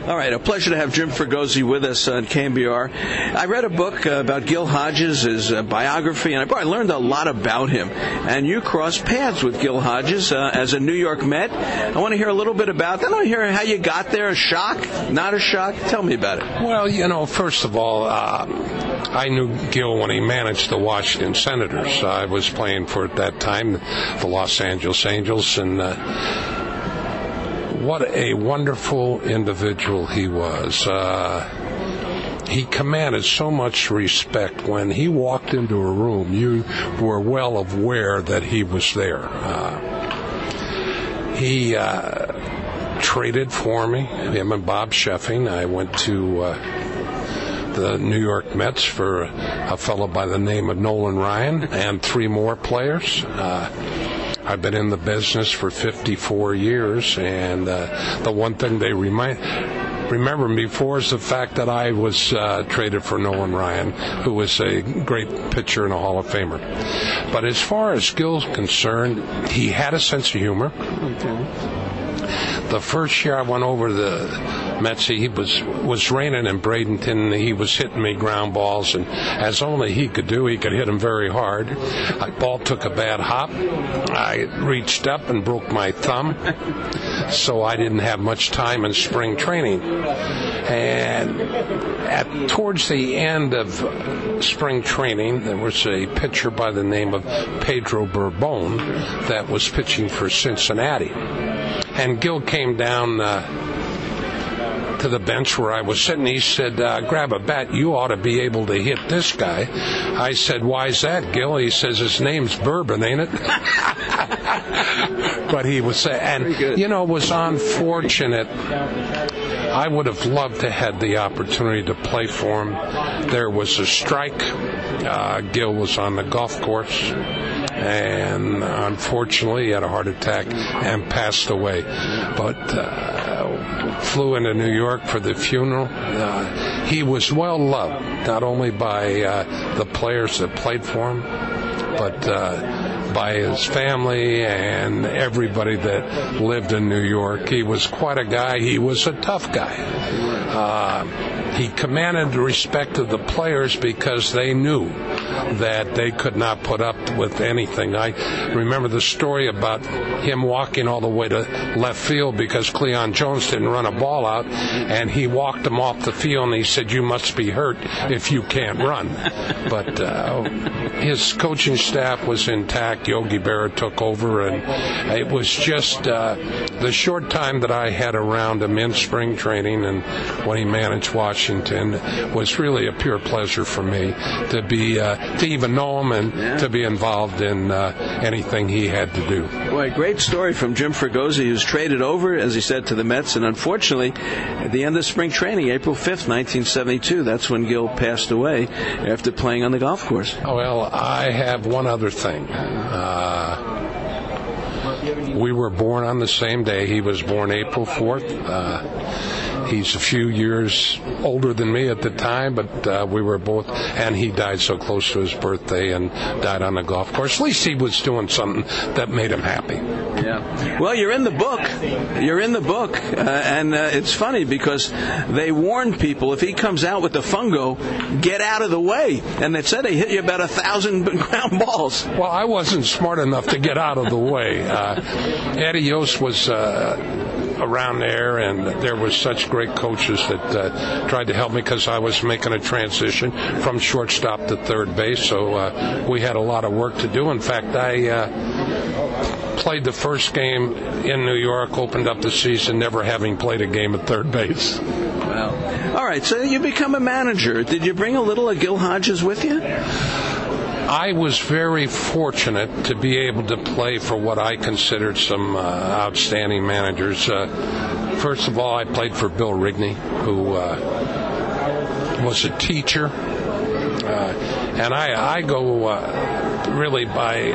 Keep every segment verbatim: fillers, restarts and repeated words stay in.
All right, a pleasure to have Jim Fregosi with us on K M B R. I read a book uh, about Gil Hodges, his uh, biography, and I, I learned a lot about him. And you crossed paths with Gil Hodges uh, as a New York Met. I want to hear a little bit about that. I want to hear how you got there. A shock? Not a shock? Tell me about it. Well, you know, first of all, uh, I knew Gil when he managed the Washington Senators. I was playing for, at that time, the Los Angeles Angels, and uh, what a wonderful individual he was. Uh, he commanded so much respect. When he walked into a room, you were well aware that he was there. Uh, he uh, traded for me, him and Bob Sheffing. I went to uh, the New York Mets for a fellow by the name of Nolan Ryan and three more players. Uh, I've been in the business for fifty-four years, and uh, the one thing they remind, remember me for is the fact that I was uh, traded for Nolan Ryan, who was a great pitcher and a Hall of Famer. But as far as Gil's concerned, he had a sense of humor. Okay. The first year I went over to the Mets, he was was raining in Bradenton. He was hitting me ground balls, and as only he could do, he could hit them very hard. The ball took a bad hop. I reached up and broke my thumb, so I didn't have much time in spring training. And at towards the end of spring training, there was a pitcher by the name of Pedro Bourbon that was pitching for Cincinnati. And Gil came down uh, to the bench where I was sitting. He said, uh, grab a bat. You ought to be able to hit this guy. I said, why's that, Gil? He says, his name's Bourbon, ain't it? But he was, uh, and, you know, it was unfortunate. I would have loved to have the opportunity to play for him. There was a strike. Uh, Gil was on the golf course, and unfortunately he had a heart attack and passed away. But uh, flew into New York for the funeral. Uh, he was well loved, not only by uh, the players that played for him, but uh, by his family and everybody that lived in New York. He was quite a guy. He was a tough guy. Uh, he commanded the respect of the players because they knew that they could not put up with anything. I remember the story about him walking all the way to left field because Cleon Jones didn't run a ball out, and he walked him off the field, and he said, you must be hurt if you can't run. But uh, his coaching staff was intact. Yogi Berra took over, and it was just uh, the short time that I had around him in spring training and when he managed Washington was really a pure pleasure for me to be uh, to even know him and yeah. to be involved in uh, anything he had to do. Boy, great story from Jim Fregosi, who's traded over, as he said, to the Mets, and unfortunately, at the end of spring training, April fifth, nineteen seventy-two, that's when Gil passed away after playing on the golf course. Well, I have one other thing. Uh, we were born on the same day. He was born April fourth. Uh, he's a few years older than me at the time, but uh, we were both, and he died so close to his birthday and died on the golf course. At least he was doing something that made him happy. Yeah. Well, you're in the book. You're in the book, uh, and uh, it's funny because they warned people if he comes out with the fungo, get out of the way. And they said they hit you about a thousand ground balls. Well, I wasn't smart enough to get out of the way. Uh, Eddie Yost was uh, around there, and there were such great coaches that uh, tried to help me because I was making a transition from shortstop to third base. So uh, we had a lot of work to do. In fact, I uh, played the first game in New York, opened up the season, never having played a game at third base. Wow. All right, so you become a manager. Did you bring a little of Gil Hodges with you? I was very fortunate to be able to play for what I considered some uh, outstanding managers. Uh, first of all, I played for Bill Rigney, who uh, was a teacher. Uh, and I, I go uh, really by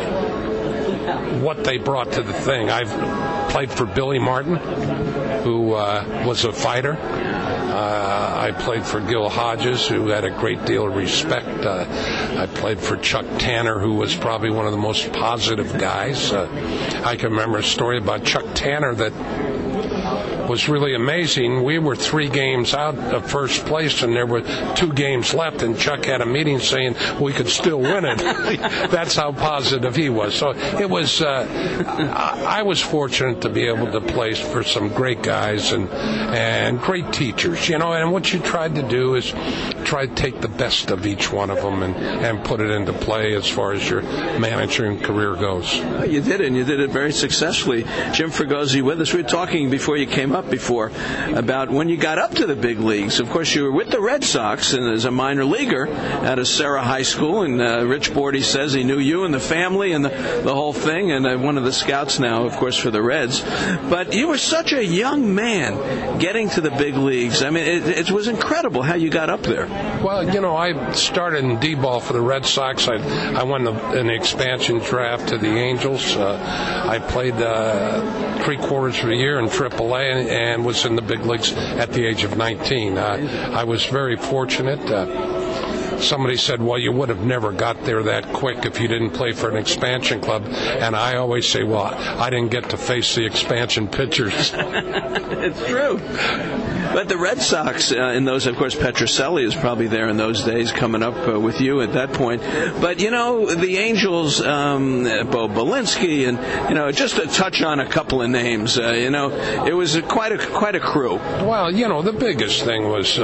uh, what they brought to the thing. I've played for Billy Martin, who uh, was a fighter. Uh, I played for Gil Hodges, who had a great deal of respect. Uh, I played for Chuck Tanner, who was probably one of the most positive guys. Uh, I can remember a story about Chuck Tanner that was really amazing. We were three games out of first place, and there were two games left, and Chuck had a meeting saying we could still win it. That's how positive he was. So it was, uh, I, I was fortunate to be able to play for some great guys and, and great teachers, you know, and what you tried to do is try to take the best of each one of them and, and put it into play as far as your managing career goes. You did it, and you did it very successfully. Jim Fregosi with us. We were talking before you came up before about when you got up to the big leagues. Of course, you were with the Red Sox and as a minor leaguer out of Serra High School, and uh, Rich Bordy says he knew you and the family and the, the whole thing, and uh, one of the scouts now, of course, for the Reds. But you were such a young man getting to the big leagues. I mean, it, it was incredible how you got up there. Well, you know, I started in D-ball for the Red Sox. I, I won the, an expansion draft to the Angels. Uh, I played uh, three quarters of a year in triple A and, and was in the big leagues at the age of nineteen. Uh, I was very fortunate. Uh, Somebody said, well, you would have never got there that quick if you didn't play for an expansion club. And I always say, well, I didn't get to face the expansion pitchers. It's true. But the Red Sox, uh, in those, of course, Petrocelli is probably there in those days coming up uh, with you at that point. But, you know, the Angels, um, Bo Belinsky, and, you know, just to touch on a couple of names, uh, you know, it was a, quite a quite a crew. Well, you know, the biggest thing was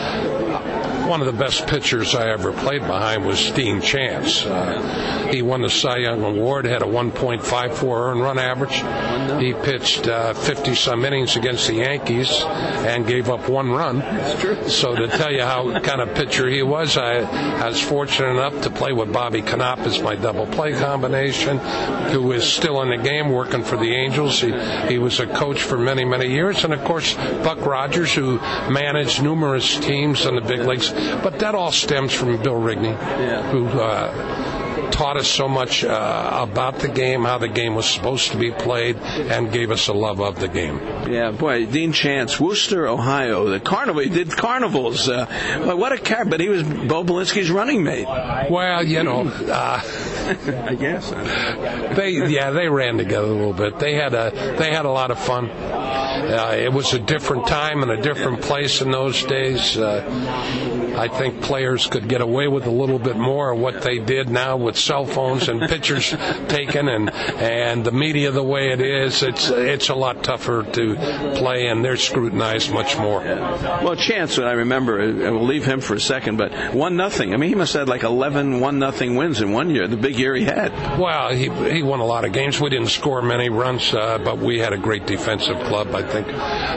uh, one of the best pitchers I ever played behind was Dean Chance. Uh, he won the Cy Young Award, had a one point five four earned run average. He pitched uh, fifty-some innings against the Yankees and gave up one run. That's true. So to tell you how kind of pitcher he was, I, I was fortunate enough to play with Bobby Knopp as my double play combination, who is still in the game working for the Angels. He, he was a coach for many, many years. And, of course, Buck Rogers, who managed numerous teams in the big leagues. But that all stems from Bill Rigney, yeah. who uh, taught us so much uh, about the game, how the game was supposed to be played, and gave us a love of the game. Yeah, boy, Dean Chance, Worcester, Ohio, the carnival. He did carnivals. Uh, well, what a car! But he was Bo Belinsky's running mate. Well, you know, uh, I guess they yeah they ran together a little bit. They had a they had a lot of fun. Uh, it was a different time and a different place in those days. Uh, I think players could get away with a little bit more of what they did now with cell phones and pictures taken and and the media the way it is. It's it's a lot tougher to play, and they're scrutinized much more. Yeah. Well, Chance, I remember, I will leave him for a second, but one nothing. I mean, he must have had like eleven one nothing wins in one year, the big year he had. Well, he he won a lot of games. We didn't score many runs, uh, but we had a great defensive club, I think.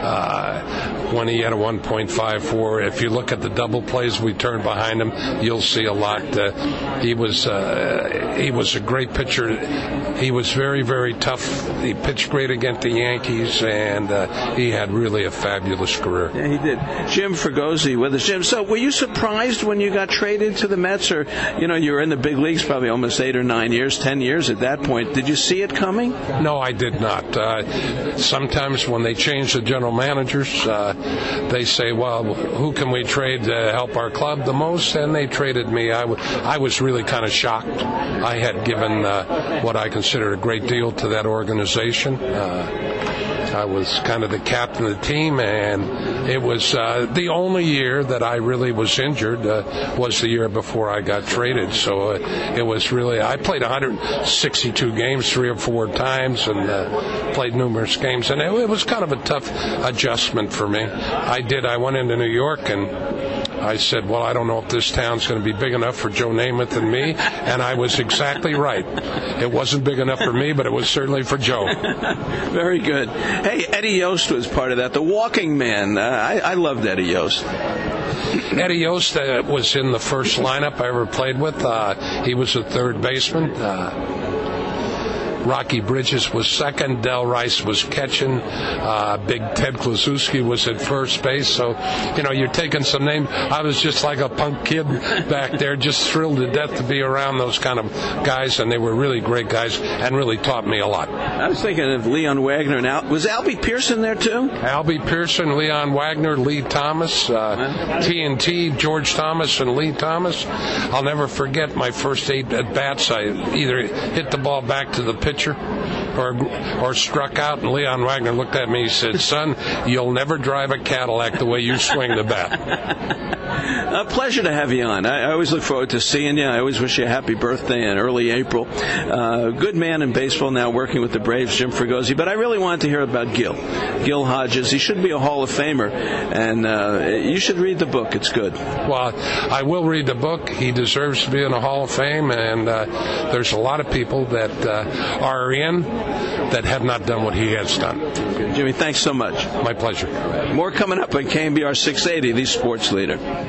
Uh, when he had a one point five four, if you look at the double plays we turned behind him, you'll see a lot. Uh, he was uh, he was a great pitcher. He was very, very tough. He pitched great against the Yankees, and uh, he had really a fabulous career. Yeah, he did. Jim Fregosi with us. Jim, so were you surprised when you got traded to the Mets? Or, you know, you were in the big leagues probably almost eight or nine years, ten years at that point. Did you see it coming? No, I did not. Uh, sometimes when they change the general managers, uh, they say, well, who can we trade to help our club the most? And they traded me. I, w- I was really kind of shocked. I had given uh, what I considered a great deal to that organization. Uh, I was kind of the captain of the team, and it was uh, the only year that I really was injured uh, was the year before I got traded. So uh, it was really, I played one hundred sixty-two games three or four times and uh, played numerous games, and it, it was kind of a tough adjustment for me. I did, I went into New York, and I said, well, I don't know if this town's going to be big enough for Joe Namath and me, and I was exactly right. It wasn't big enough for me, but it was certainly for Joe. Very good. Hey, Eddie Yost was part of that. The walking man. Uh, I, I loved Eddie Yost. Eddie Yost uh, was in the first lineup I ever played with. Uh, he was a third baseman. Uh, Rocky Bridges was second. Del Rice was catching. Uh, big Ted Kluszewski was at first base. So, you know, you're taking some names. I was just like a punk kid back there, just thrilled to death to be around those kind of guys, and they were really great guys and really taught me a lot. I was thinking of Leon Wagner. And Al- was Albie Pearson there, too? Albie Pearson, Leon Wagner, Lee Thomas, uh, T N T, George Thomas, and Lee Thomas. I'll never forget my first eight at-bats. I either hit the ball back to the pitcher pitcher or or struck out, and Leon Wagner looked at me and said, "Son, you'll never drive a Cadillac the way you swing the bat." A pleasure to have you on. I, I always look forward to seeing you. I always wish you a happy birthday in early April. Uh, good man in baseball now, working with the Braves, Jim Fregosi. But I really wanted to hear about Gil. Gil Hodges. He should be a Hall of Famer, and uh, you should read the book. It's good. Well, I will read the book. He deserves to be in the Hall of Fame, and uh, there's a lot of people that uh, are in that have not done what he has done. Okay, Jimmy, thanks so much. My pleasure. More coming up on K M B R six eighty, the Sports Leader.